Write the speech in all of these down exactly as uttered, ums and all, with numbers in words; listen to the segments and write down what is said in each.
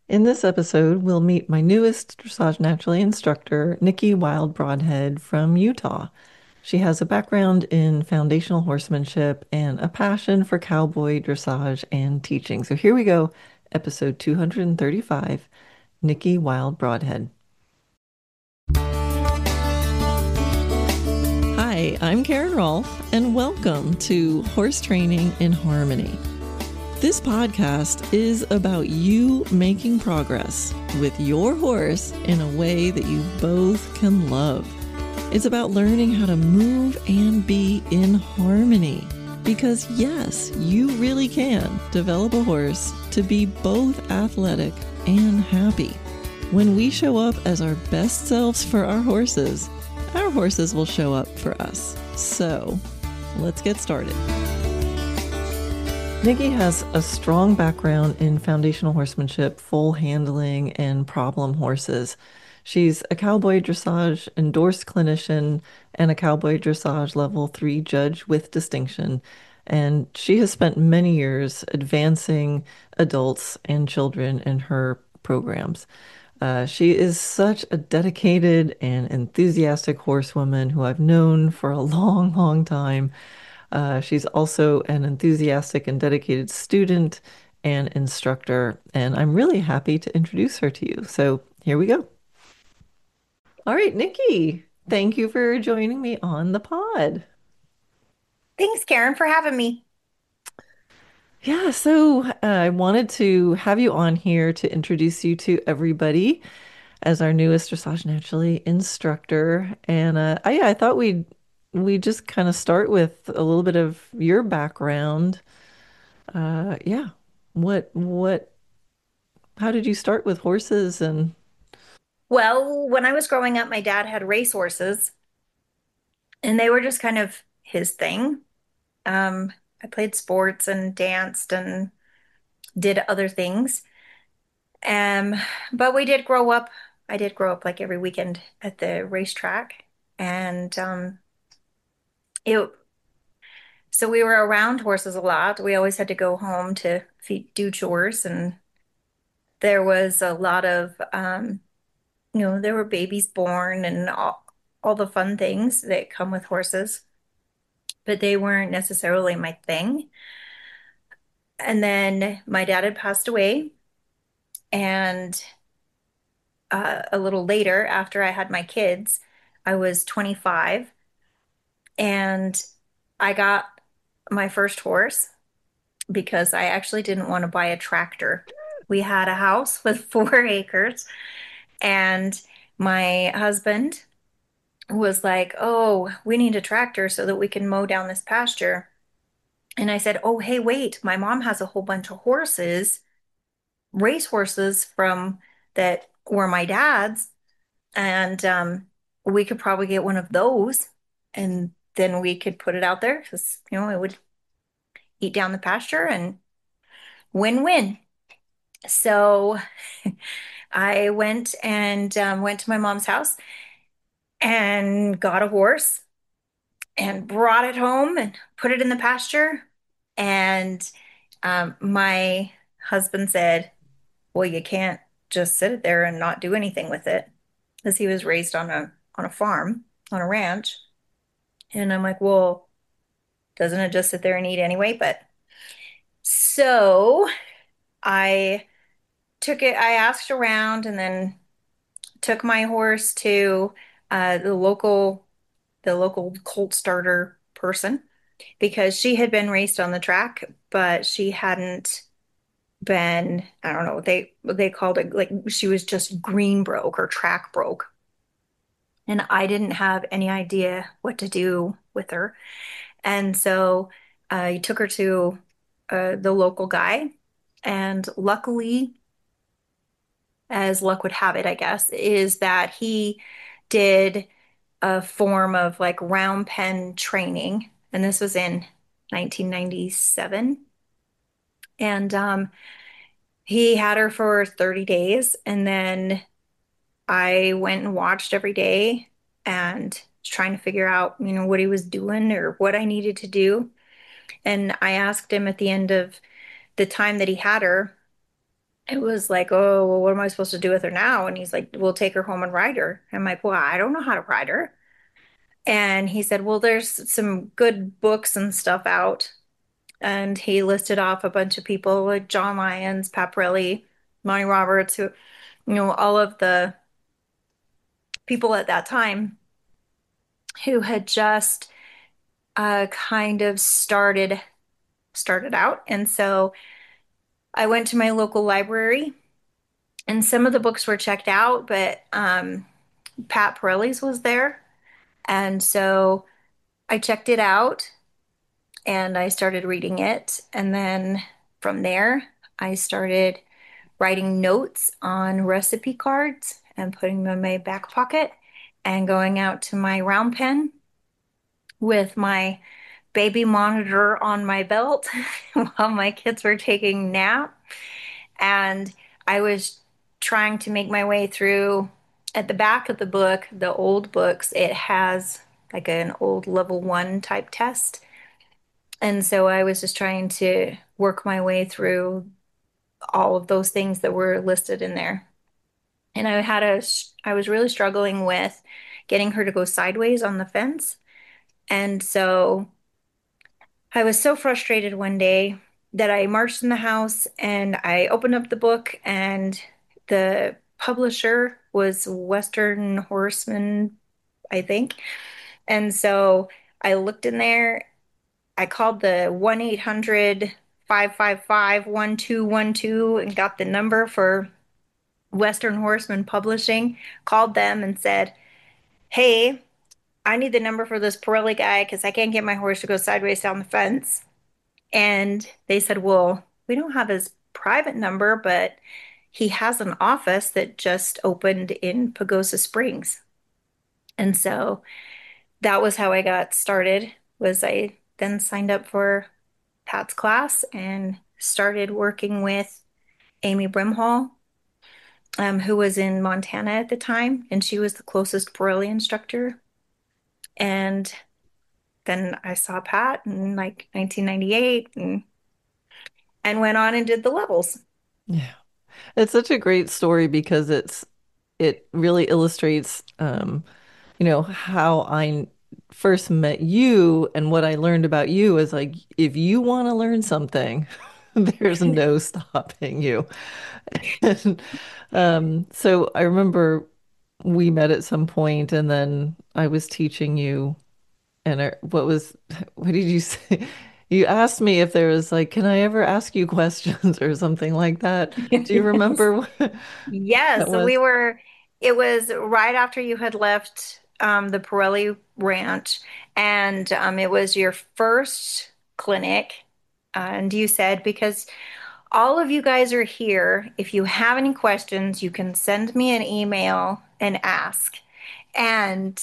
In this episode, we'll meet my newest Dressage Naturally instructor, Nikki Wild Broadhead from Utah. She has a background in foundational horsemanship and a passion for cowboy dressage and teaching. So here we go, episode two hundred thirty-five, Nikki Wild Broadhead. Hi, I'm Karen Rolfe, and welcome to Horse Training in Harmony. This podcast is about you making progress with your horse in a way that you both can love. It's about learning how to move and be in harmony. Because yes, you really can develop a horse to be both athletic and happy. When we show up as our best selves for our horses, our horses will show up for us. So, let's get started. Nikki has a strong background in foundational horsemanship, foal handling, and problem horses. She's a cowboy dressage endorsed clinician and a cowboy dressage level three judge with distinction. And she has spent many years advancing adults and children in her programs. Uh, she is such a dedicated and enthusiastic horsewoman who I've known for a long, long time. Uh, she's also an enthusiastic and dedicated student and instructor, and I'm really happy to introduce her to you. So here we go. All right, Nikki, thank you for joining me on the pod. Thanks, Karen, for having me. Yeah, so uh, I wanted to have you on here to introduce you to everybody as our newest Dressage Naturally instructor. And uh, I, yeah, I thought we'd we just kind of start with a little bit of your background. Uh, yeah. What what how did you start with horses and Well, when I was growing up, my dad had racehorses, and they were just kind of his thing. Um, I played sports and danced and did other things. Um, but we did grow up. I did grow up like every weekend at the racetrack, and um, it. So we were around horses a lot. We always had to go home to feed, do chores, and there was a lot of um, you know, there were babies born and all, all the fun things that come with horses, but they weren't necessarily my thing. And then my dad had passed away, and uh, a little later, after I had my kids, I was twenty-five, and I got my first horse because I actually didn't want to buy a tractor. We had a house with four acres, and my husband was like, "Oh, we need a tractor so that we can mow down this pasture." And I said, "Oh, hey, wait, my mom has a whole bunch of horses, race horses from that were my dad's, and um, we could probably get one of those, and then we could put it out there because, you know, it would eat down the pasture and win-win." So I went and um, went to my mom's house and got a horse and brought it home and put it in the pasture. And um, my husband said, "Well, you can't just sit it there and not do anything with it," because he was raised on a on a farm, on a ranch. And I'm like, "Well, doesn't it just sit there and eat anyway?" But so I took it, I asked around and then took my horse to uh, the local the local colt starter person because she had been raced on the track, but she hadn't been, I don't know, they they called it like she was just green broke or track broke. And I didn't have any idea what to do with her. And so I took her to uh, the local guy. And luckily, as luck would have it, I guess, is that he did a form of like round pen training. And this was in nineteen ninety-seven. And um, he had her for thirty days. And then I went and watched every day and was trying to figure out, you know, what he was doing or what I needed to do. And I asked him at the end of the time that he had her, it was like, oh, well, what am I supposed to do with her now? And he's like, we'll take her home and ride her. I'm like, well, I don't know how to ride her. And he said, well, there's some good books and stuff out. And he listed off a bunch of people like John Lyons, Paparelli, Monty Roberts, who, you know, all of the people at that time who had just uh, kind of started started out. And so I went to my local library, and some of the books were checked out, but um, Pat Pirelli's was there. And so I checked it out and I started reading it. And then from there, I started writing notes on recipe cards and putting them in my back pocket and going out to my round pen with my baby monitor on my belt while my kids were taking nap. And I was trying to make my way through. At the back of the book, the old books, it has like an old level one type test. And so I was just trying to work my way through all of those things that were listed in there. And I had a, I was really struggling with getting her to go sideways on the fence. And so I was so frustrated one day that I marched in the house and I opened up the book, and the publisher was Western Horseman, I think. And so I looked in there, I called the one eight hundred, five five five, one two one two and got the number for Western Horseman Publishing, called them and said, hey, I need the number for this Pirelli guy because I can't get my horse to go sideways down the fence. And they said, well, we don't have his private number, but he has an office that just opened in Pagosa Springs. And so that was how I got started, was I then signed up for Pat's class and started working with Amy Brimhall, um, who was in Montana at the time, and she was the closest Pirelli instructor. And then I saw Pat in like nineteen ninety-eight and and went on and did the levels. Yeah. It's such a great story because it's it really illustrates um, you know, how I first met you and what I learned about you is like if you want to learn something, there's no stopping you. And um, so I remember we met at some point and then I was teaching you and I, what was what did you say? You asked me if there was like, can I ever ask you questions or something like that? Do you Yes. remember what that Yes, we was? were, it was right after you had left um, the Pirelli Ranch, and um, it was your first clinic. And you said, because all of you guys are here, if you have any questions, you can send me an email and ask. And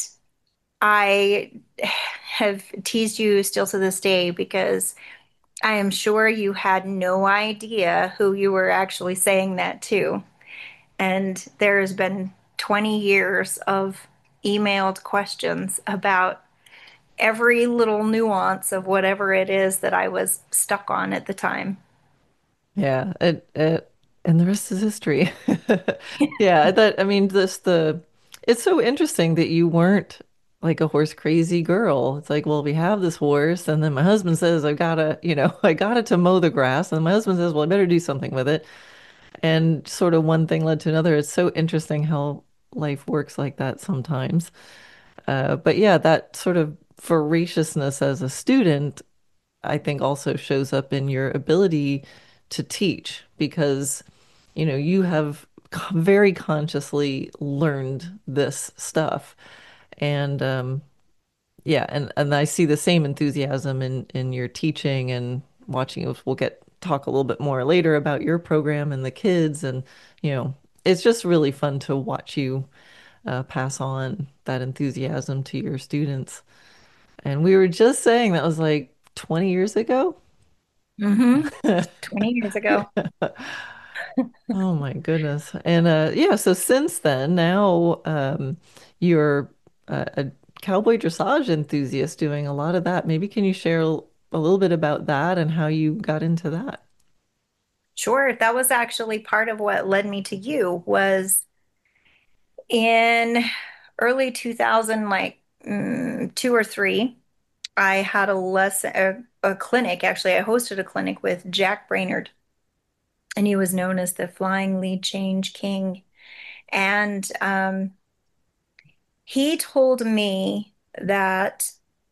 I have teased you still to this day because I am sure you had no idea who you were actually saying that to. And there has been twenty years of emailed questions about every little nuance of whatever it is that I was stuck on at the time. Yeah, it, it and the rest is history. Yeah, that I mean this the it's so interesting that you weren't like a horse crazy girl. It's like, well, we have this horse, and then my husband says I've gotta, you know, I got it to mow the grass, and my husband says, well, I better do something with it. And sort of one thing led to another. It's so interesting how life works like that sometimes. Uh, but yeah, that sort of voraciousness as a student, I think also shows up in your ability to teach because, you know, you have co- very consciously learned this stuff. And um, yeah, and, and I see the same enthusiasm in, in your teaching and watching you. We'll get talk a little bit more later about your program and the kids. And, you know, it's just really fun to watch you uh, pass on that enthusiasm to your students. And we were just saying that was like twenty years ago. Mm-hmm. twenty years ago. Oh my goodness. And uh yeah, so since then, now um you're a, a cowboy dressage enthusiast doing a lot of that. Maybe can you share a little bit about that and how you got into that? Sure, that was actually part of what led me to you was in early two thousand, like mm, two or three, I had a lesson, a, a clinic. Actually, I hosted a clinic with Jack Brainerd, and he was known as the Flying Lead Change King. And um, he told me that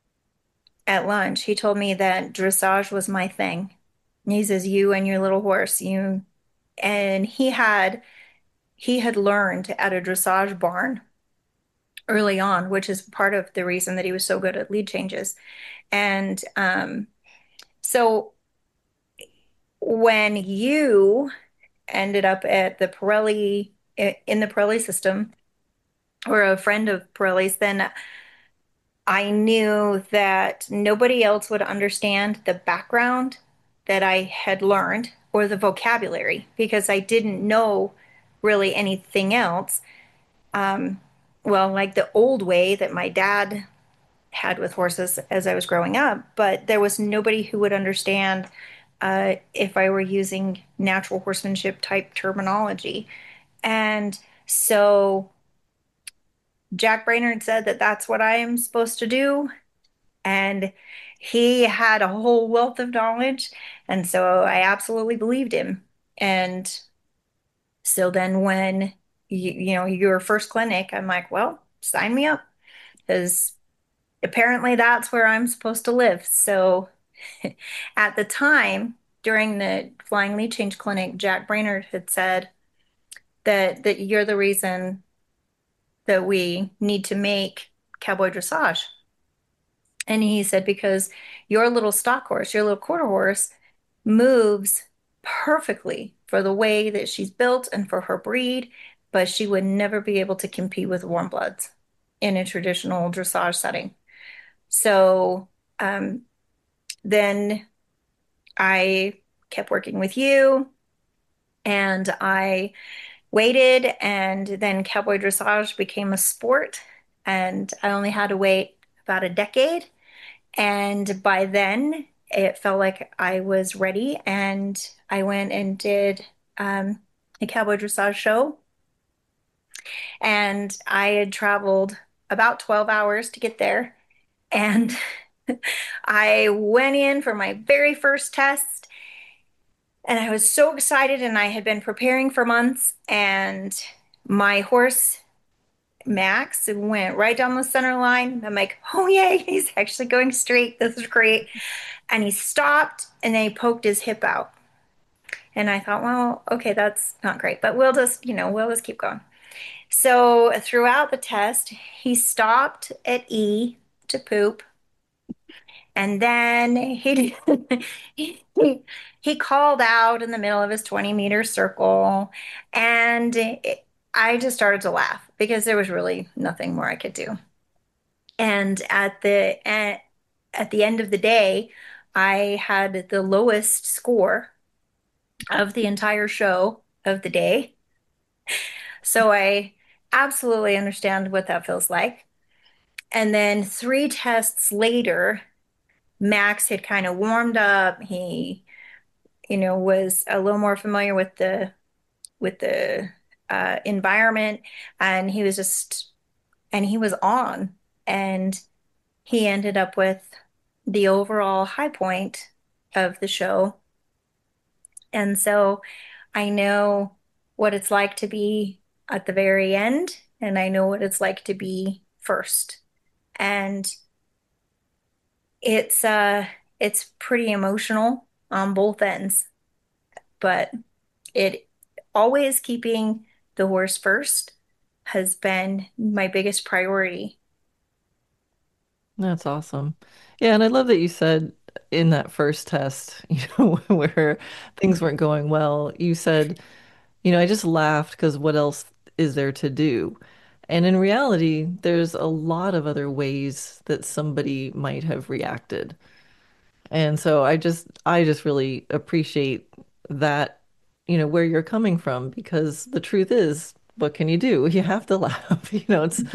at lunch, he told me that dressage was my thing. And he says, "You and your little horse, you." And he had he had learned at a dressage barn early on, which is part of the reason that he was so good at lead changes. And um, so when you ended up at the Pirelli in the Pirelli system or a friend of Pirelli's, then I knew that nobody else would understand the background that I had learned or the vocabulary because I didn't know really anything else. Um, well, like the old way that my dad had with horses as I was growing up, but there was nobody who would understand uh, if I were using natural horsemanship type terminology. And so Jack Brainerd said that that's what I am supposed to do. And he had a whole wealth of knowledge. And so I absolutely believed him. And so then when you, you know, your first clinic, I'm like, well, sign me up because apparently that's where I'm supposed to live. So at the time, during the Flying Lead Change Clinic, Jack Brainerd had said that that you're the reason that we need to make cowboy dressage. And he said, because your little stock horse, your little quarter horse, moves perfectly for the way that she's built and for her breed, but she would never be able to compete with warm bloods in a traditional dressage setting. So um, then I kept working with you and I waited, and then cowboy dressage became a sport. And I only had to wait about a decade. And by then, it felt like I was ready, and I went and did um, a cowboy dressage show. And I had traveled about twelve hours to get there. And I went in for my very first test, and I was so excited, and I had been preparing for months. And my horse, Max, went right down the center line. I'm like, oh, yay, he's actually going straight. This is great. And he stopped and then he poked his hip out. And I thought, well, okay, that's not great, but we'll just, you know, we'll just keep going. So throughout the test, he stopped at E to poop. And then he he, he called out in the middle of his twenty meter circle. And it, I just started to laugh because there was really nothing more I could do. And at the at, at the end of the day, I had the lowest score of the entire show of the day. So I absolutely understand what that feels like. And then three tests later, Max had kind of warmed up. He, you know, was a little more familiar with the with the uh, environment, and he was just and he was on, and he ended up with the overall high point of the show. And so I know what it's like to be at the very end, and I know what it's like to be first. And it's uh it's pretty emotional on both ends, but it always keeping the horse first has been my biggest priority. That's awesome. Yeah, and I love that you said in that first test, you know, where things weren't going well, you said, you know, I just laughed because what else is there to do? And in reality, there's a lot of other ways that somebody might have reacted. And so I just I just really appreciate that, you know, where you're coming from because the truth is what can you do? You have to laugh. You know, it's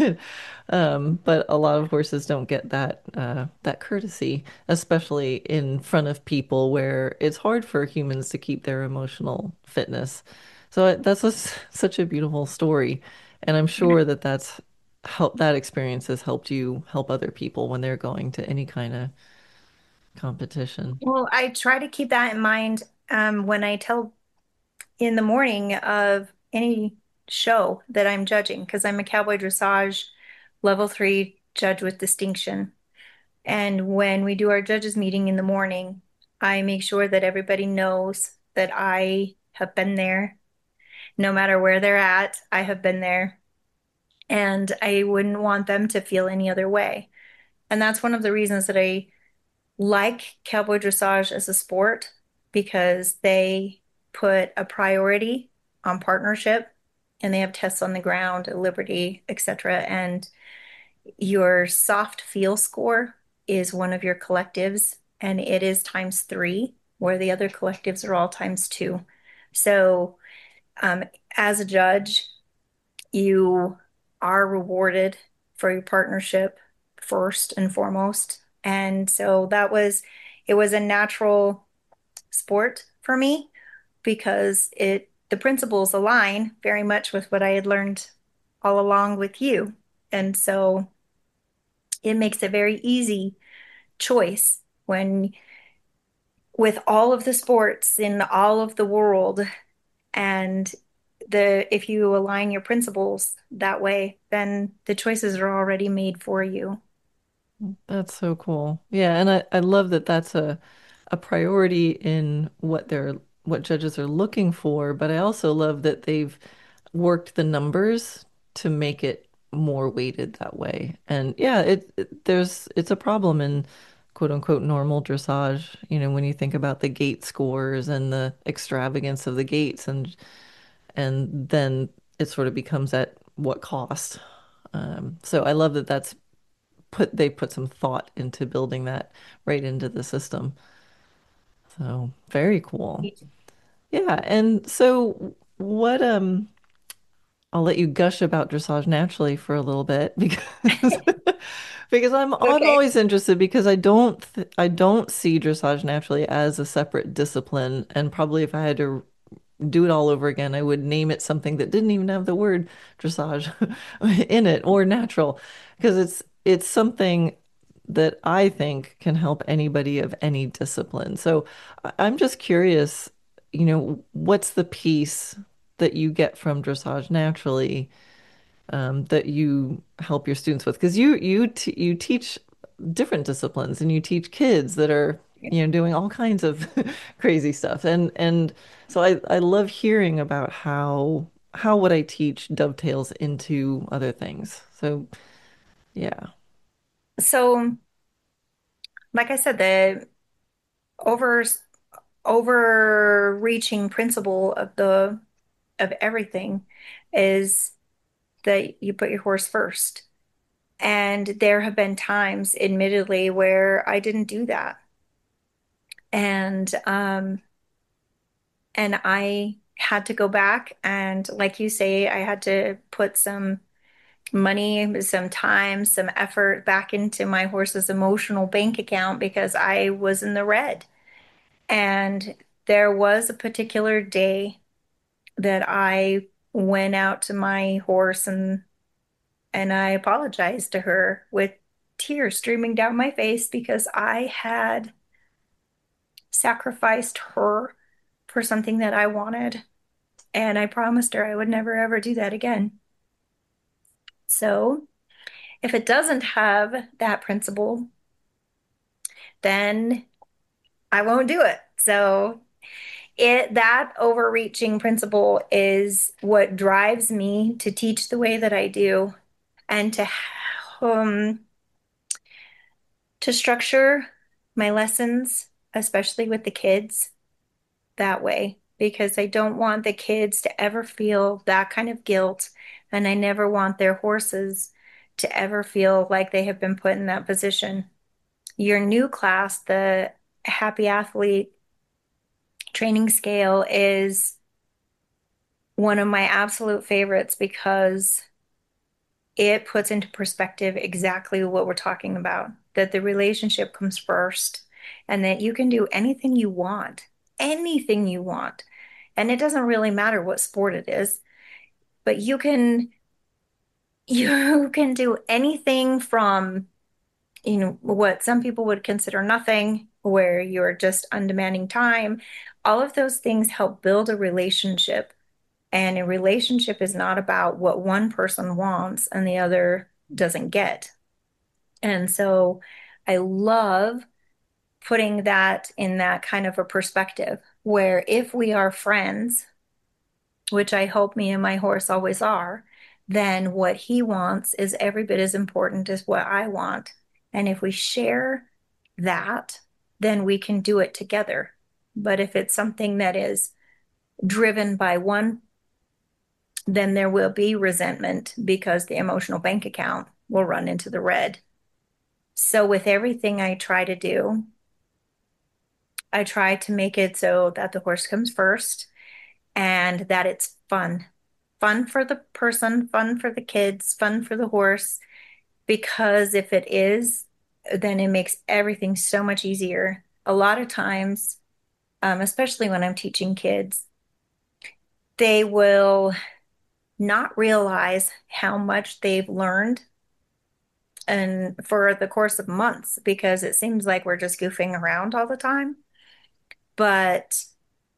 um, but a lot of horses don't get that uh, that courtesy, especially in front of people where it's hard for humans to keep their emotional fitness. So it- that's just such a beautiful story, and I'm sure that that's help that experience has helped you help other people when they're going to any kind of competition. Well, I try to keep that in mind um, when I tell in the morning of any show that I'm judging, because I'm a cowboy dressage level three judge with distinction. And when we do our judges meeting in the morning, I make sure that everybody knows that I have been there. No matter where they're at, I have been there. And I wouldn't want them to feel any other way. And that's one of the reasons that I like cowboy dressage as a sport because they put a priority on partnership and they have tests on the ground at Liberty, et cetera. And your soft feel score is one of your collectives, and it is times three, where the other collectives are all times two. So, um, as a judge, you are rewarded for your partnership first and foremost. And so that was, it was a natural sport for me because it, the principles align very much with what I had learned all along with you. And so it makes a very easy choice when with all of the sports in all of the world and the if you align your principles that way, then the choices are already made for you. That's so cool. Yeah, and I, I love that that's a a priority in what they're what judges are looking for, but I also love that they've worked the numbers to make it more weighted that way. And yeah, it, it there's it's a problem in quote unquote normal dressage, you know, when you think about the gate scores and the extravagance of the gates and and then it sort of becomes at what cost. Um, so I love that that's put they put some thought into building that right into the system. So very cool. Yeah, and so what um I'll let you gush about dressage naturally for a little bit because because I'm I'm Okay. always interested because I don't th I don't see dressage naturally as a separate discipline, and probably if I had to do it all over again, I would name it something that didn't even have the word dressage in it or natural because it's it's something that I think can help anybody of any discipline. So I- I'm just curious, you know, what's the piece that you get from dressage naturally um, that you help your students with? Because you you t you teach different disciplines and you teach kids that are, you know, doing all kinds of crazy stuff. And and so I I love hearing about how how what I teach dovetails into other things. So yeah. So, like I said, the over overreaching principle of the of everything is that you put your horse first. And there have been times, admittedly, where I didn't do that. And um and I had to go back and like you say, I had to put some money, some time, some effort back into my horse's emotional bank account because I was in the red. And there was a particular day that I went out to my horse and and I apologized to her with tears streaming down my face because I had sacrificed her for something that I wanted. And I promised her I would never ever do that again. So if it doesn't have that principle, then I won't do it. So it that overreaching principle is what drives me to teach the way that I do and to um to structure my lessons, especially with the kids, that way because I don't want the kids to ever feel that kind of guilt, and I never want their horses to ever feel like they have been put in that position. Your new class, the Happy Athlete training scale, is one of my absolute favorites because it puts into perspective exactly what we're talking about, that the relationship comes first and that you can do anything you want, anything you want. And it doesn't really matter what sport it is, but you can you can do anything from, you know, what some people would consider nothing, where you're just undemanding time. All of those things help build a relationship. And a relationship is not about what one person wants and the other doesn't get. And so I love putting that in that kind of a perspective where if we are friends, which I hope me and my horse always are, then what he wants is every bit as important as what I want. And if we share that, then we can do it together. But if it's something that is driven by one, then there will be resentment because the emotional bank account will run into the red. So with everything I try to do, I try to make it so that the horse comes first and that it's fun. Fun for the person, fun for the kids, fun for the horse. Because if it is, then it makes everything so much easier. A lot of times, um, especially when I'm teaching kids, they will not realize how much they've learned and for the course of months because it seems like we're just goofing around all the time. But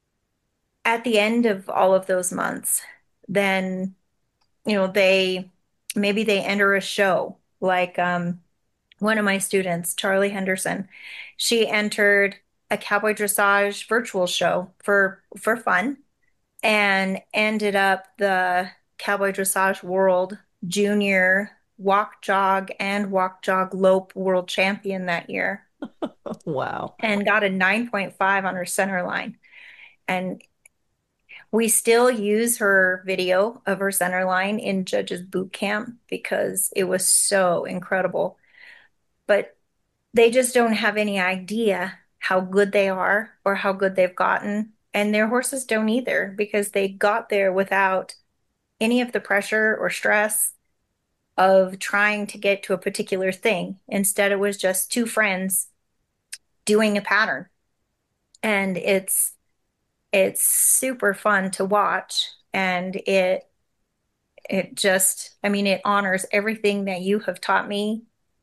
at the end of all of those months, then, you know, they maybe they enter a show like um, one of my students, Charlie Henderson, she entered a cowboy dressage virtual show for for fun and ended up the Cowboy Dressage World Junior Walk Jog and Walk Jog Lope World Champion that year Wow. and got a nine point five on her center line. And we still use her video of her center line in judges boot camp because it was so incredible. But they just don't have any idea how good they are or how good they've gotten. And their horses don't either because they got there without any of the pressure or stress of trying to get to a particular thing. Instead, it was just two friends doing a pattern. And it's it's super fun to watch. And it it just, I mean, it honors everything that you have taught me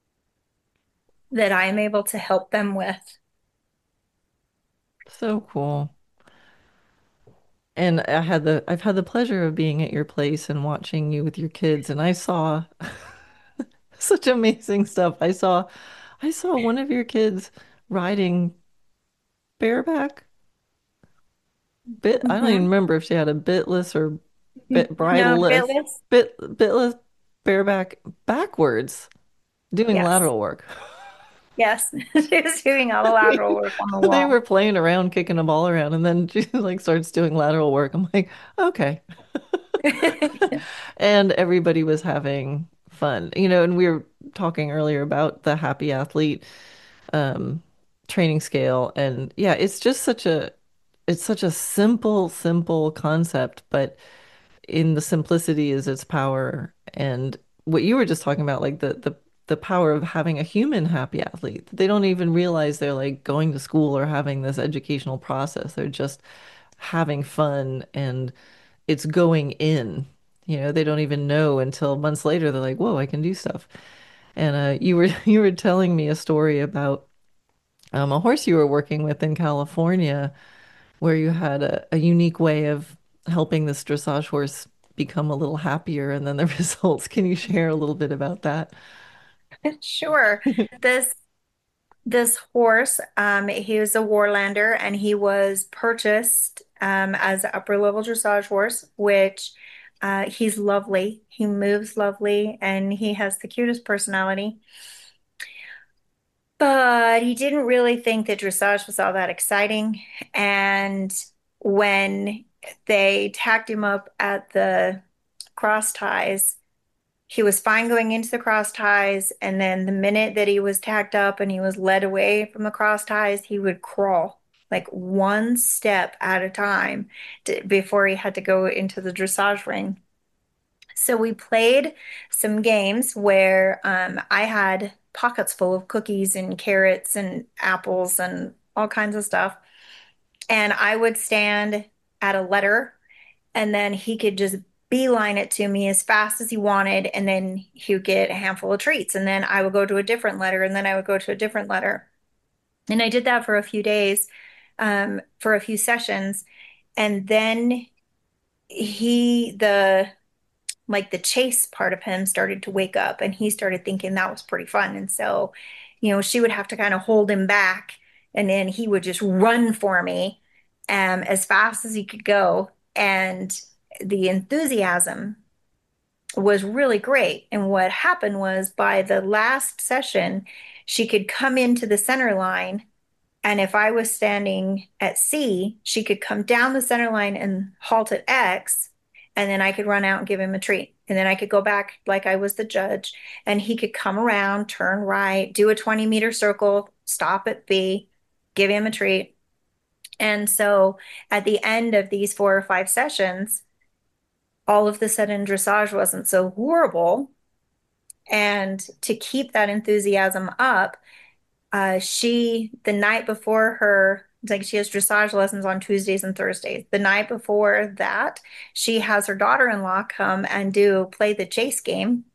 that I am able to help them with. So cool. And I had the I've had the pleasure of being at your place and watching you with your kids, and I saw such amazing stuff. I saw I saw one of your kids riding bareback. Bit I don't even Mhm. remember if she had a bitless or bit No, bridleless, Phyllis. bit bitless bareback backwards doing Yes. lateral work. Yes. She was doing all the lateral work on the They were wall. playing around, kicking a ball around, and then she like starts doing lateral work. I'm like, okay. And everybody was having fun, you know, and we were talking earlier about the happy athlete um training scale. And yeah, it's just such a it's such a simple, simple concept, but in the simplicity is its power. And what you were just talking about, like the the the power of having a human happy athlete. They don't even realize they're like going to school or having this educational process. They're just having fun and it's going in. You know, they don't even know until months later they're like, "Whoa, I can do stuff." And uh, you were you were telling me a story about um, a horse you were working with in California where you had a, a unique way of helping this dressage horse become a little happier and then the results. Can you share a little bit about that? Sure. This this horse, um, he was a Warlander and he was purchased um as an upper level dressage horse, which uh he's lovely. He moves lovely and he has the cutest personality. But he didn't really think that dressage was all that exciting. And when they tacked him up at the cross ties, he was fine going into the cross ties. And then the minute that he was tacked up and he was led away from the cross ties, he would crawl. like one step at a time to, before he had to go into the dressage ring. So we played some games where um, I had pockets full of cookies and carrots and apples and all kinds of stuff. And I would stand at a letter, and then he could just beeline it to me as fast as he wanted. And then he would get a handful of treats. And then I would go to a different letter, and then I would go to a different letter. And I did that for a few days, um, for a few sessions. And then he, the like the chase part of him started to wake up, and he started thinking that was pretty fun. And so, you know, she would have to kind of hold him back, and then he would just run for me um, as fast as he could go. And the enthusiasm was really great. And what happened was by the last session, she could come into the center line, and if I was standing at C, she could come down the center line and halt at X, and then I could run out and give him a treat. And then I could go back like I was the judge, and he could come around, turn right, do a twenty meter circle, stop at B, give him a treat. And so at the end of these four or five sessions, all of the sudden dressage wasn't so horrible. And to keep that enthusiasm up, uh, she, the night before her, like she has dressage lessons on Tuesdays and Thursdays. The night before that, she has her daughter-in-law come and do play the chase game.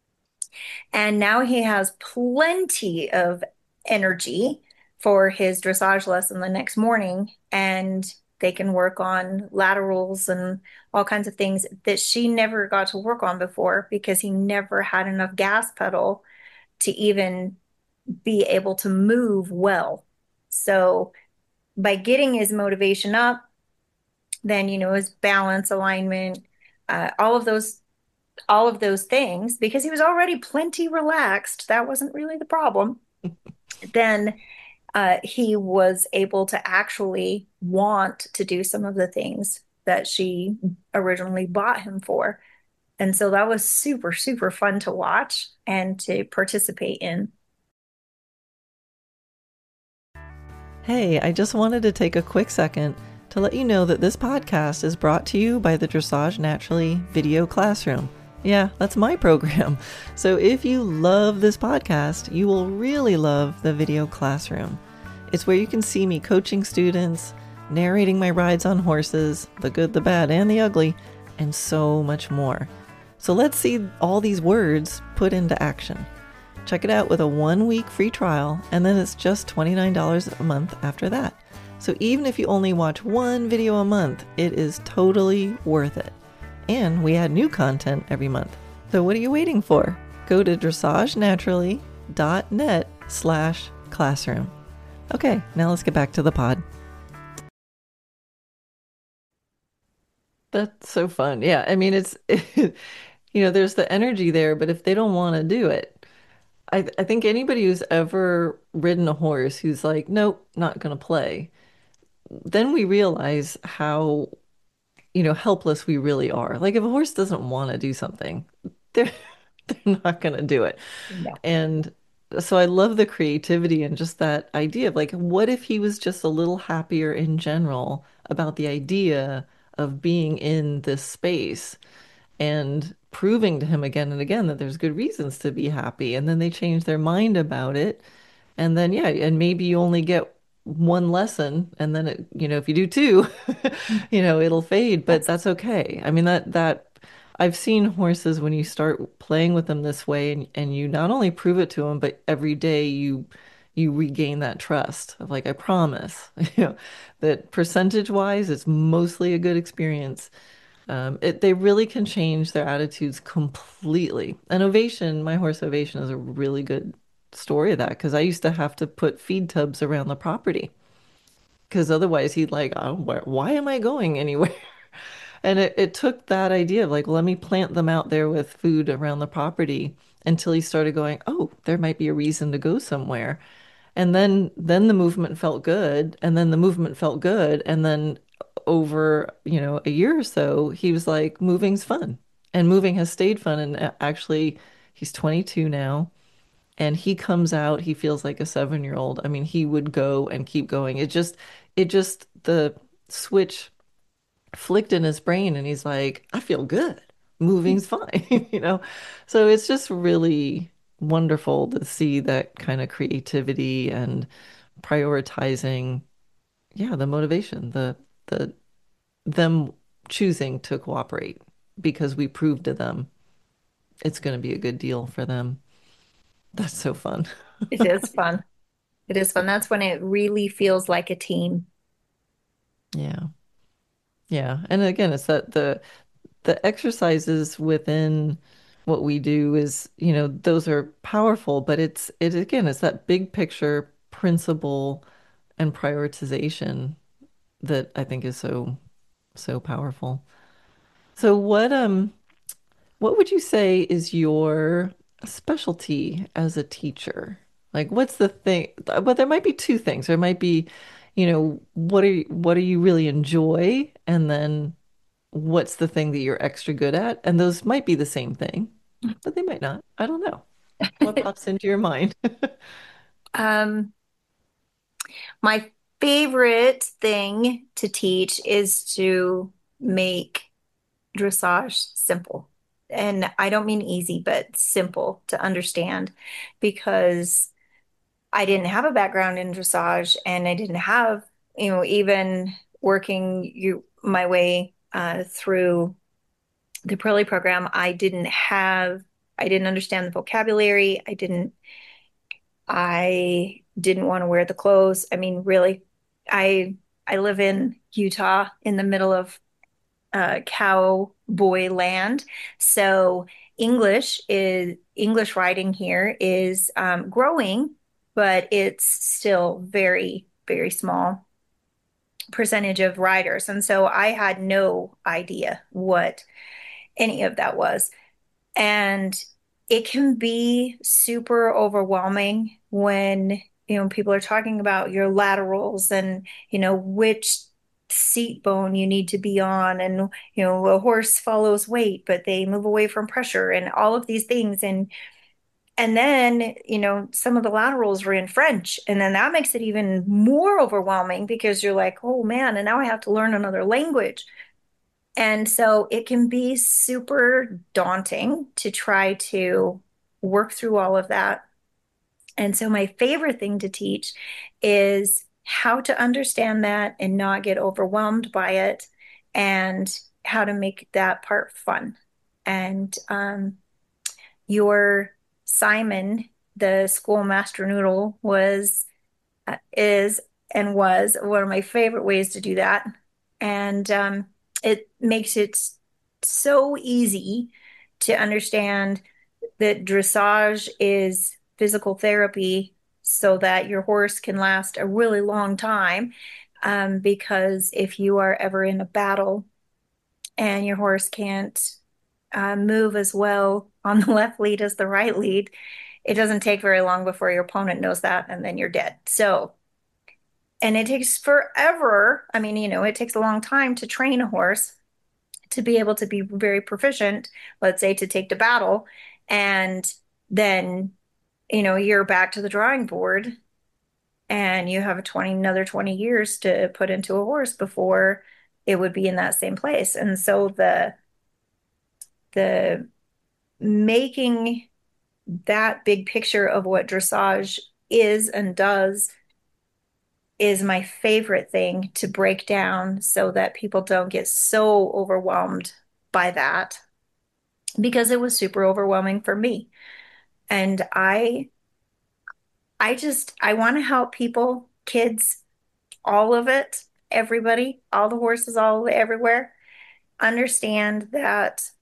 And now he has plenty of energy for his dressage lesson the next morning. And they can work on laterals and all kinds of things that she never got to work on before because he never had enough gas pedal to even be able to move well. So by getting his motivation up, then you know his balance, alignment, uh, all of those, all of those things, because he was already plenty relaxed. That wasn't really the problem. Then uh, he was able to actually want to do some of the things that she originally bought him for. And so that was super, super fun to watch and to participate in. Hey, I just wanted to take a quick second to let you know that this podcast is brought to you by the Dressage Naturally Video Classroom. Yeah, that's my program. So if you love this podcast, you will really love the Video Classroom. It's where you can see me coaching students, narrating my rides on horses, the good, the bad, and the ugly, and so much more. So let's see all these words put into action. Check it out with a one-week free trial, and then it's just twenty-nine dollars a month after that. So even if you only watch one video a month, it is totally worth it. And we add new content every month. So what are you waiting for? Go to dressagenaturally.net slash classroom. Okay, now let's get back to the pod. That's so fun. Yeah, I mean, it's, you know, there's the energy there, but if they don't want to do it, I, I think anybody who's ever ridden a horse who's like, nope, not going to play, then we realize how, you know, helpless we really are. Like if a horse doesn't want to do something, they're they're not going to do it. No. And so I love the creativity and just that idea of like, what if he was just a little happier in general about the idea of being in this space and proving to him again and again that there's good reasons to be happy. And then they change their mind about it. And then, yeah, and maybe you only get one lesson and then it, you know, if you do two, you know, it'll fade, but Yes. that's okay. I mean, that, that I've seen horses when you start playing with them this way and, and you not only prove it to them, but every day you, you regain that trust of like, I promise, you know, that percentage wise, it's mostly a good experience. Um, it, they really can change their attitudes completely. And Ovation, my horse Ovation, is a really good story of that because I used to have to put feed tubs around the property because otherwise he'd like, oh, where, why am I going anywhere? And it, it took that idea of like, let me plant them out there with food around the property until he started going, oh, there might be a reason to go somewhere. And then then the movement felt good, and then the movement felt good, and then over, you know, a year or so, he was like, moving's fun. And moving has stayed fun. And a- actually, he's twenty-two now, and he comes out, he feels like a seven year old. I mean, he would go and keep going. It just, it just, the switch flicked in his brain and he's like, I feel good. Moving's fine, you know? So it's just really wonderful to see that kind of creativity and prioritizing, yeah, the motivation, the the them choosing to cooperate because we proved to them it's going to be a good deal for them. That's so fun. It is fun. It is fun. That's when it really feels like a team. Yeah. Yeah. And again, it's that the the exercises within what we do is, you know, those are powerful, but it's it again, it's that big picture principle and prioritization that I think is so so powerful. So what um what would you say is your specialty as a teacher? Like what's the thing? Well, there might be two things. There might be, you know, what are you, what do you really enjoy? And then what's the thing that you're extra good at? And those might be the same thing, but they might not. I don't know. What pops into your mind? Um, my favorite thing to teach is to make dressage simple. And I don't mean easy, but simple to understand because I didn't have a background in dressage and I didn't have, you know, even working you my way uh, through the Pirelli program, I didn't have, I didn't understand the vocabulary. I didn't, I didn't want to wear the clothes. I mean, really, I I live in Utah in the middle of uh, cowboy land. So English is English writing here is um, growing, but it's still very, very small percentage of writers. And so I had no idea what any of that was. And it can be super overwhelming when, you know, people are talking about your laterals and, you know, which seat bone you need to be on. And, you know, a horse follows weight, but they move away from pressure and all of these things. And and then, you know, some of the laterals were in French. And then that makes it even more overwhelming because you're like, oh man, and now I have to learn another language. And so it can be super daunting to try to work through all of that. And so my favorite thing to teach is how to understand that and not get overwhelmed by it and how to make that part fun. And um, your Simon, the schoolmaster noodle, was uh, is and was one of my favorite ways to do that. And um, it makes it so easy to understand that dressage is physical therapy so that your horse can last a really long time. Um, because if you are ever in a battle and your horse can't uh, move as well on the left lead as the right lead, it doesn't take very long before your opponent knows that, and then you're dead. So, and it takes forever. I mean, you know, it takes a long time to train a horse to be able to be very proficient, let's say to take to battle. And then, you know, you're back to the drawing board and you have a twenty, another twenty years to put into a horse before it would be in that same place. And so the, the making that big picture of what dressage is and does is my favorite thing to break down so that people don't get so overwhelmed by that because it was super overwhelming for me. And I I just I want to help people, kids, all of it, everybody, all the horses all everywhere, understand that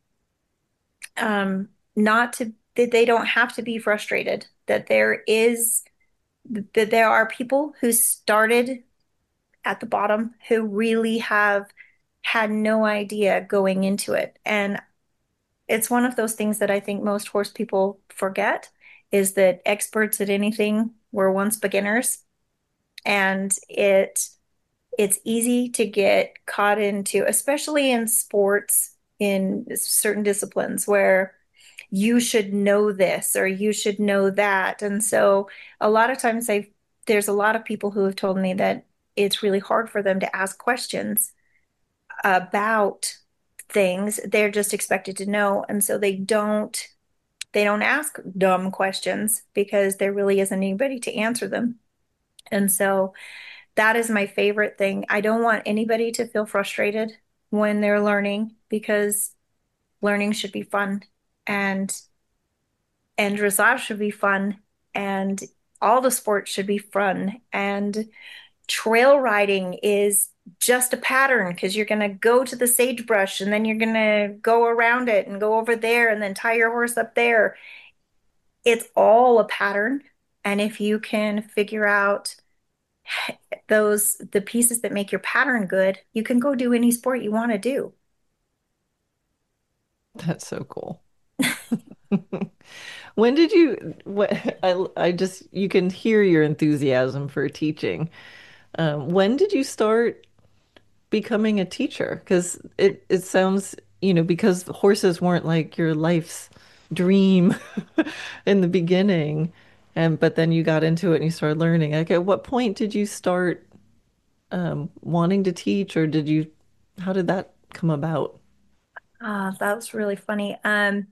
um not to that they don't have to be frustrated, that there is that there are people who started at the bottom who really have had no idea going into it. And it's one of those things that I think most horse people forget is that experts at anything were once beginners. And it it's easy to get caught into, especially in sports, in certain disciplines where you should know this or you should know that. And so a lot of times I there's a lot of people who have told me that it's really hard for them to ask questions about things. They're just expected to know. And so they don't they don't ask dumb questions because there really isn't anybody to answer them. And so that is my favorite thing. I don't want anybody to feel frustrated when they're learning because learning should be fun and and dressage should be fun and all the sports should be fun and trail riding is just a pattern because you're going to go to the sagebrush and then you're going to go around it and go over there and then tie your horse up there. It's all a pattern. And if you can figure out those, the pieces that make your pattern good, you can go do any sport you want to do. That's so cool. When did you, what, I, I just, you can hear your enthusiasm for teaching. Um, when did you start becoming a teacher? Because it, it sounds, you know, because horses weren't like your life's dream in the beginning, and but then you got into it and you started learning. Like, at what point did you start um, wanting to teach, or did you, how did that come about? Ah, that was really funny. Um,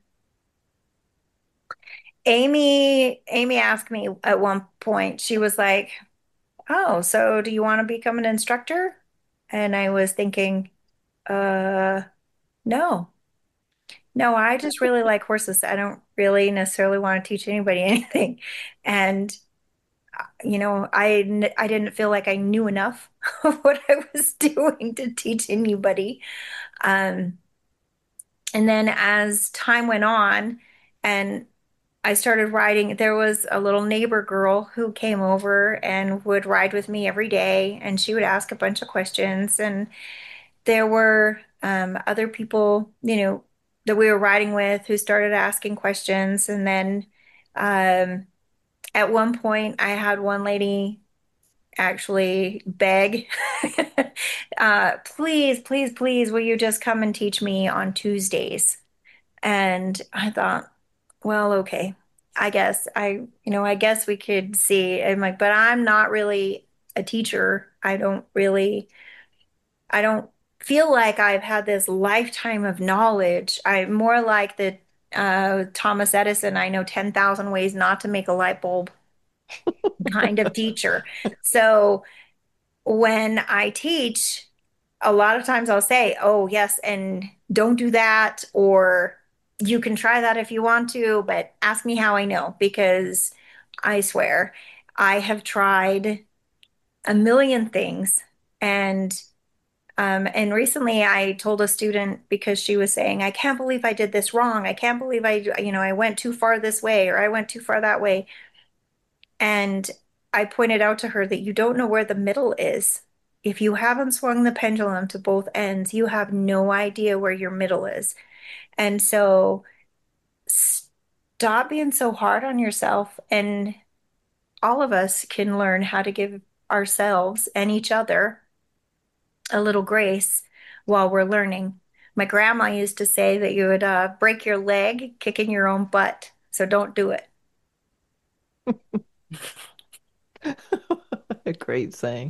Amy, Amy asked me at one point, she was like, "Oh, so do you want to become an instructor?" And I was thinking, uh, no. No, I just really like horses. I don't really necessarily want to teach anybody anything. And you know, I I didn't feel like I knew enough of what I was doing to teach anybody. Um, and then as time went on and I started riding, there was a little neighbor girl who came over and would ride with me every day, and she would ask a bunch of questions. And there were um, other people, you know, that we were riding with who started asking questions. And then um, at one point, I had one lady actually beg, uh, please, please, please, will you just come and teach me on Tuesdays? And I thought, well, okay, I guess I, you know, I guess we could see. I'm like, but I'm not really a teacher. I don't really, I don't feel like I've had this lifetime of knowledge. I'm more like the uh, Thomas Edison, I know ten thousand ways not to make a light bulb kind of teacher. So when I teach, a lot of times I'll say, oh, yes, and don't do that, or you can try that if you want to, but ask me how I know, because I swear I have tried a million things. And um, and recently I told a student because she was saying, I can't believe I did this wrong. I can't believe I, you know, I went too far this way or I went too far that way. And I pointed out to her that you don't know where the middle is. If you haven't swung the pendulum to both ends, you have no idea where your middle is. And so stop being so hard on yourself. And all of us can learn how to give ourselves and each other a little grace while we're learning. My grandma used to say that you would uh, break your leg kicking your own butt. So don't do it. A great saying.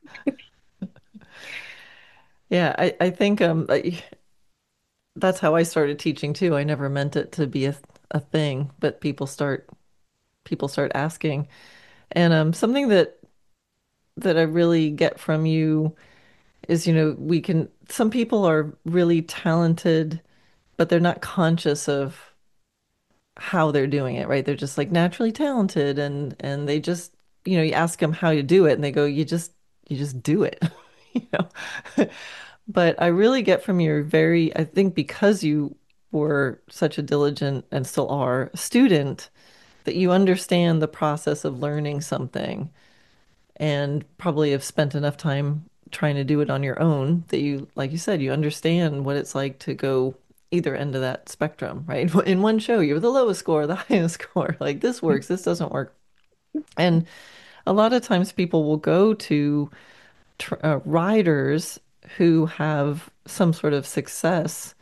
Yeah, I, I think um I- that's how I started teaching too. I never meant it to be a a thing, but people start people start asking. And um something that that I really get from you is, you know, we can some people are really talented, but they're not conscious of how they're doing it, right? They're just like naturally talented and and they just, you know, you ask them how you do it and they go, you just you just do it, you know. But I really get from your very, I think because you were such a diligent and still are student, that you understand the process of learning something and probably have spent enough time trying to do it on your own that you, like you said, you understand what it's like to go either end of that spectrum, right? In one show, you're the lowest score, the highest score. Like this works, this doesn't work. And a lot of times people will go to tr uh, riders who have some sort of success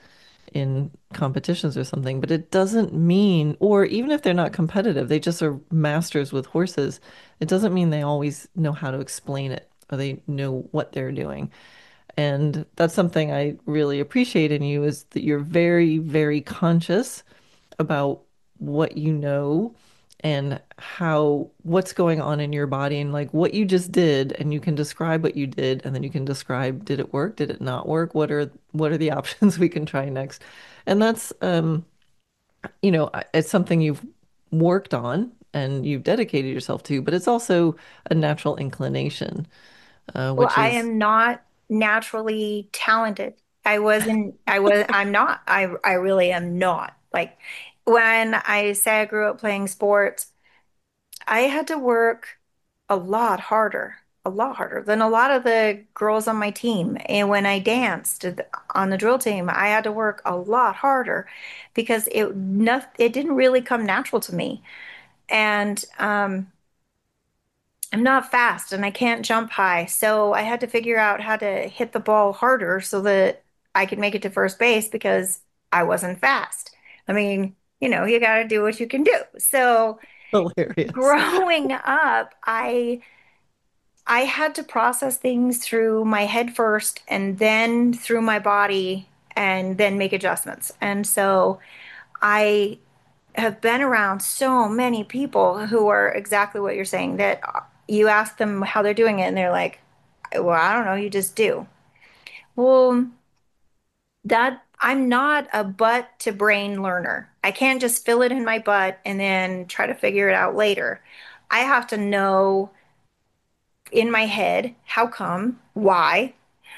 in competitions or something, but it doesn't mean, or even if they're not competitive, they just are masters with horses. It doesn't mean they always know how to explain it or they know what they're doing. And that's something I really appreciate in you is that you're very, very conscious about what you know and how what's going on in your body and like what you just did and you can describe what you did and then you can describe did it work, did it not work, what are what are the options we can try next. And that's um you know it's something you've worked on and you've dedicated yourself to, but it's also a natural inclination, uh, Well, which I is am not naturally talented. I wasn't, I was, I'm not. I, I really am not. Like when I say I grew up playing sports, I had to work a lot harder, a lot harder than a lot of the girls on my team. And when I danced on the drill team, I had to work a lot harder because it not, it didn't really come natural to me. And um, I'm not fast and I can't jump high. So I had to figure out how to hit the ball harder so that I could make it to first base because I wasn't fast. I mean, you know, you got to do what you can do. So hilarious. growing up, I I had to process things through my head first and then through my body and then make adjustments. And so I have been around so many people who are exactly what you're saying that you ask them how they're doing it and they're like, well, I don't know, you just do. Well, that I'm not a butt to brain learner. I can't just fill it in my butt and then try to figure it out later. I have to know in my head how come, why.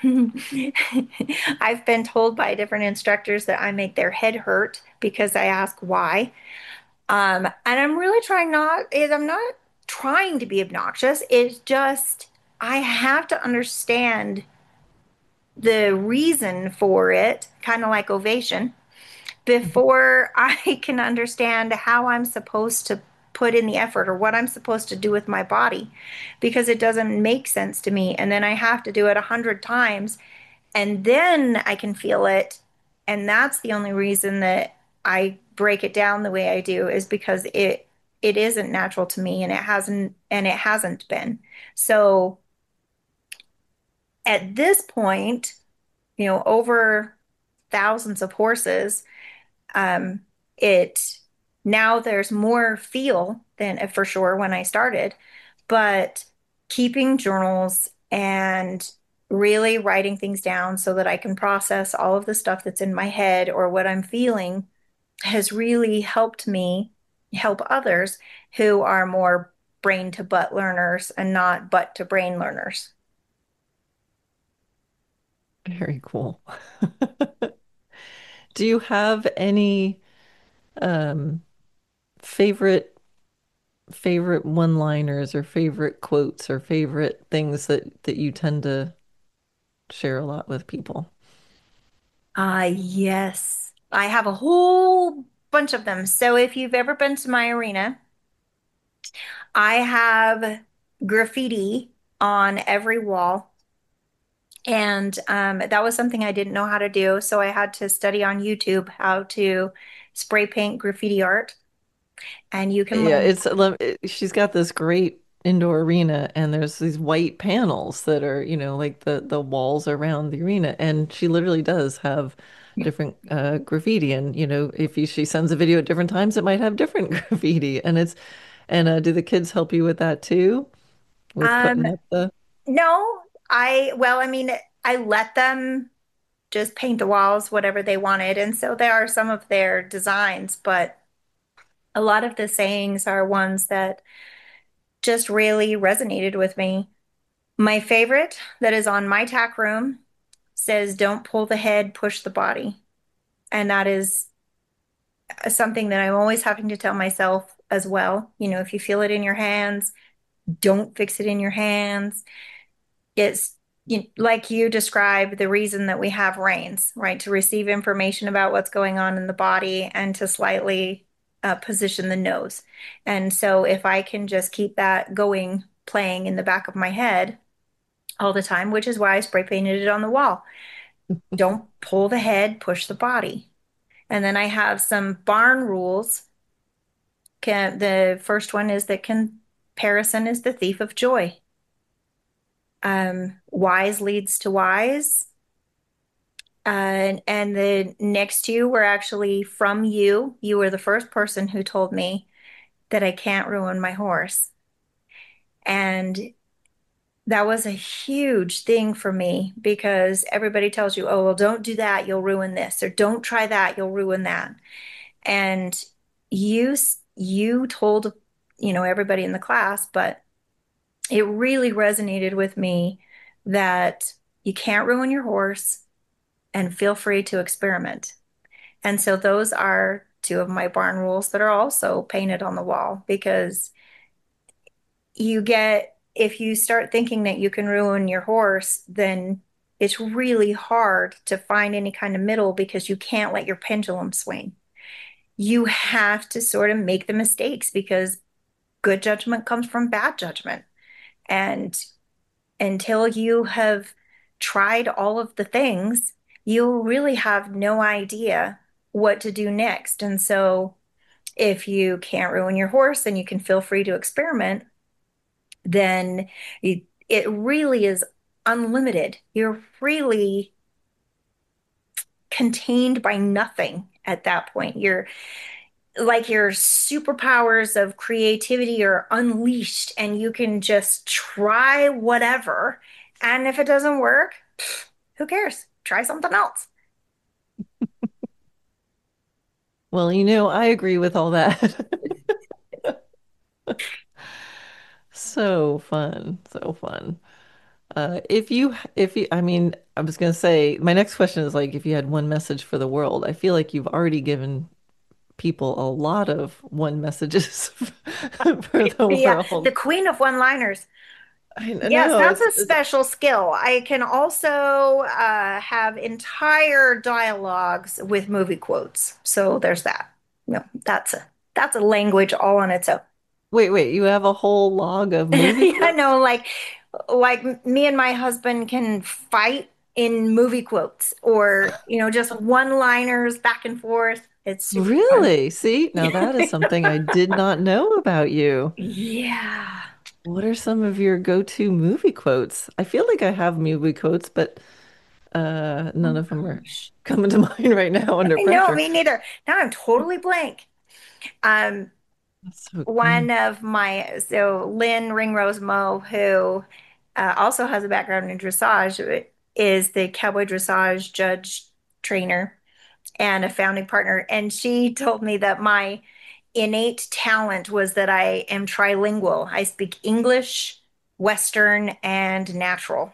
I've been told by different instructors that I make their head hurt because I ask why. Um, and I'm really trying not, is I'm not trying to be obnoxious. It's just I have to understand the reason for it, kind of like ovation, before I can understand how I'm supposed to put in the effort or what I'm supposed to do with my body because it doesn't make sense to me. And then I have to do it a hundred times and then I can feel it. And that's the only reason that I break it down the way I do is because it it isn't natural to me and it hasn't and it hasn't been. So at this point, you know, over thousands of horses, um, it now there's more feel than for sure when I started, but keeping journals and really writing things down so that I can process all of the stuff that's in my head or what I'm feeling has really helped me help others who are more brain to butt learners and not butt to brain learners. Very cool. Do you have any um, favorite favorite one-liners or favorite quotes or favorite things that that you tend to share a lot with people? Ah, yes. I have a whole bunch of them. So if you've ever been to my arena, I have graffiti on every wall. And um, that was something I didn't know how to do. So I had to study on YouTube how to spray paint graffiti art. And you can Yeah, learn. it's lem- it- she's got this great indoor arena and there's these white panels that are, you know, like the the walls around the arena and she literally does have different uh graffiti and you know, if you, she sends a video at different times it might have different graffiti and it's and uh do the kids help you with that too? With Um, putting up the no, I, well, I mean, I let them just paint the walls, whatever they wanted. And so there are some of their designs, but a lot of the sayings are ones that just really resonated with me. My favorite that is on my tack room says, "Don't pull the head, push the body." And that is something that I'm always having to tell myself as well. You know, if you feel it in your hands, don't fix it in your hands. It's you, like you described the reason that we have reins, right? To receive information about what's going on in the body and to slightly uh, position the nose. And so if I can just keep that going, playing in the back of my head all the time, which is why I spray painted it on the wall. Don't pull the head, push the body. And then I have some barn rules. Can, the first one is that comparison is the thief of joy. Um, wise leads to wise. Uh, and the next two were actually from you. You were the first person who told me that I can't ruin my horse. And that was a huge thing for me because everybody tells you, oh, well, don't do that, you'll ruin this, or don't try that, you'll ruin that. And you you told, you know, everybody in the class, but it really resonated with me that you can't ruin your horse and feel free to experiment. And so those are two of my barn rules that are also painted on the wall because you get, if you start thinking that you can ruin your horse, then it's really hard to find any kind of middle because you can't let your pendulum swing. You have to sort of make the mistakes because good judgment comes from bad judgment. And until you have tried all of the things, you'll really have no idea what to do next. And so if you can't ruin your horse, then you can feel free to experiment, then you, it really is unlimited. You're really contained by nothing at that point. You're like your superpowers of creativity are unleashed and you can just try whatever. And if it doesn't work, who cares? Try something else. Well, you know, I agree with all that. So fun, so fun. Uh, if you, if you, I mean, I was gonna say, my next question is like, if you had one message for the world, I feel like you've already given people a lot of one messages for the Yeah, the world. queen of one-liners. I Yes, know that's it's, a it's special skill. I can also uh, have entire dialogues with movie quotes. So there's that. No, that's a that's a language all on its own. wait, wait, you have a whole log of movie Yeah, quotes? no, like like me and my husband can fight in movie quotes or, you know, just one-liners back and forth. It's super fun. Really? See, now that is something I did not know about you. Yeah. What are some of your go-to movie quotes? I feel like I have movie quotes, but uh, none Oh of them are gosh. coming to mind right now under I know, pressure. me neither. Now I'm totally blank. Um, That's so one cool. of my, so Lynn Ringrose Moe, who uh, also has a background in dressage, is the cowboy dressage judge trainer and a founding partner. And she told me that my innate talent was that I am trilingual. I speak English, Western, and natural.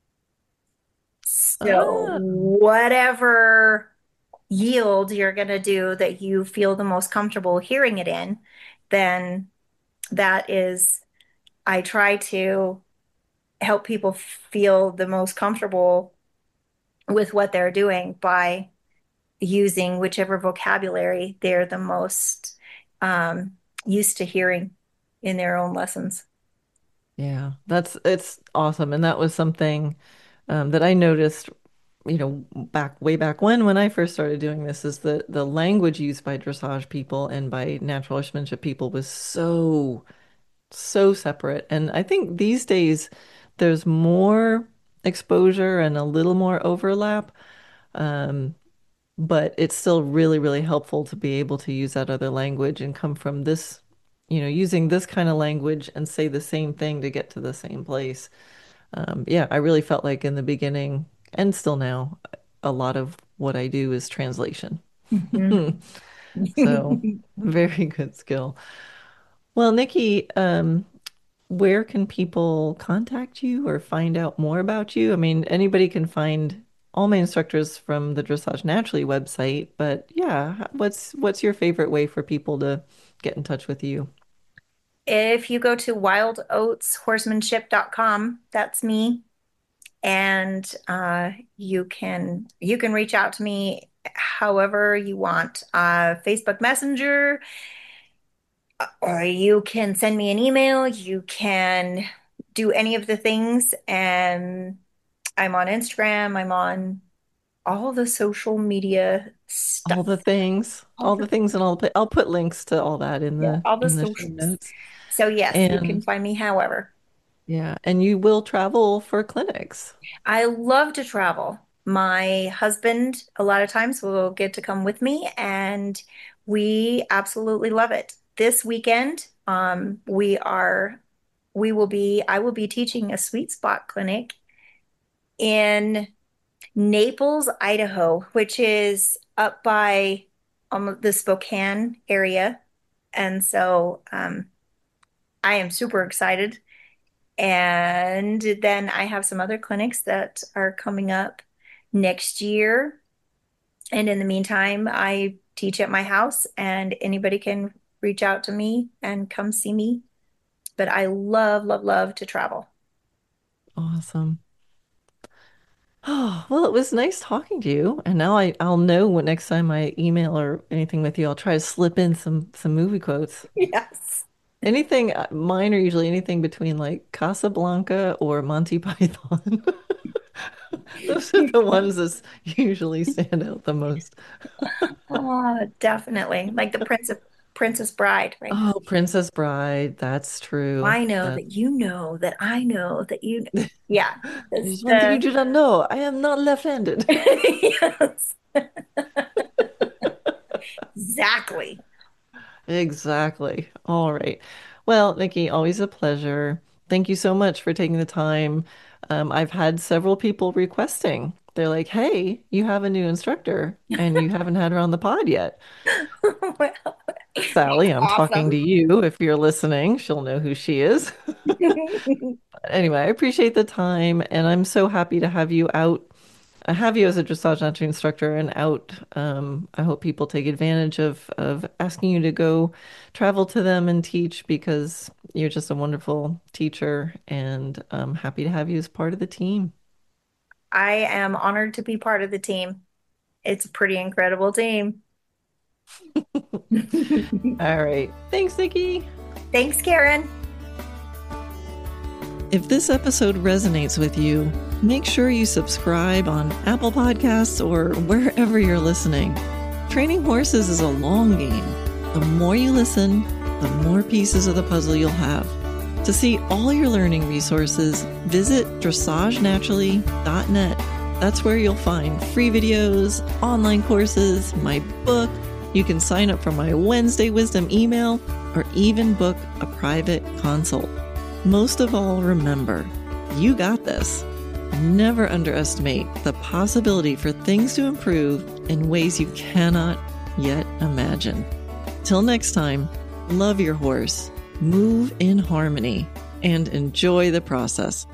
So Ah, whatever yield you're going to do that you feel the most comfortable hearing it in, then that is, I try to help people feel the most comfortable with what they're doing by using whichever vocabulary they're the most um, used to hearing in their own lessons. yeah, that's it's awesome. And that was something um, that I noticed, you know, back way back when when I first started doing this is that the language used by dressage people and by natural horsemanship people was so, so separate. And I think these days there's more exposure and a little more overlap. Um, but it's still really, really helpful to be able to use that other language and come from this, you know, using this kind of language and say the same thing to get to the same place. Um, yeah, I really felt like in the beginning and still now, a lot of what I do is translation. Mhm. So, very good skill. Well, Nikki, um, where can people contact you or find out more about you? I mean, anybody can find all my instructors from the Dressage Naturally website, but yeah, what's what's your favorite way for people to get in touch with you? If you go to wild oats horsemanship dot com, that's me. And uh, you can you can reach out to me however you want. Uh, Facebook Messenger, or you can send me an email. You can do any of the things. And I'm on Instagram. I'm on. all the social media All stuff, the things, all all the the things, and all the, I'll put links to all that in yeah, the all the in the show socials. notes. So yes, you can And find me however. yeah, and you will travel for clinics. I love to travel. My husband, a lot of times, will get to come with me, and we absolutely love it. This weekend, um, we are, we will be, I will be teaching a sweet spot clinic in Naples, Idaho, which is up by um, the Spokane area. And so um, I am super excited. And then I have some other clinics that are coming up next year. And in the meantime, I teach at my house, and anybody can reach out to me and come see me. But I love, love, love to travel. Awesome. Oh, well, it was nice talking to you. And now I, I'll know what next time I email or anything with you, I'll try to slip in some some movie quotes. Yes. Anything, uh, mine are usually anything between like Casablanca or Monty Python. Those are the ones that usually stand out the most. Oh, definitely. Like the Prince of Princess Bride, right? Oh, Princess Bride, that's true. I know That that you know that I know that you. Yeah, it's there's one thing you the do not know. I am not left-handed. yes, exactly. Exactly. All right. Well, Nikki, always a pleasure. Thank you so much for taking the time. Um, I've had several people requesting. They're like, "Hey, you have a new instructor and you haven't had her on the pod yet." Well, Sally, I'm talking awesome. to you. If you're listening, she'll know who she is. Anyway, I appreciate the time and I'm so happy to have you out. I have you as a dressage entry instructor and out. Um, I hope people take advantage of of asking you to go travel to them and teach because you're just a wonderful teacher and I'm happy to have you as part of the team. I am honored to be part of the team. It's a pretty incredible team. All right. Thanks, Nikki. Thanks, Karen. If this episode resonates with you, make sure you subscribe on Apple Podcasts or wherever you're listening. Training horses is a long game. The more you listen, the more pieces of the puzzle you'll have. To see all your learning resources, visit dressage naturally dot net. That's where you'll find free videos, online courses, my book. You can sign up for my Wednesday Wisdom email or even book a private consult. Most of all, remember, you got this. Never underestimate the possibility for things to improve in ways you cannot yet imagine. Till next time, love your horse, move in harmony, and enjoy the process.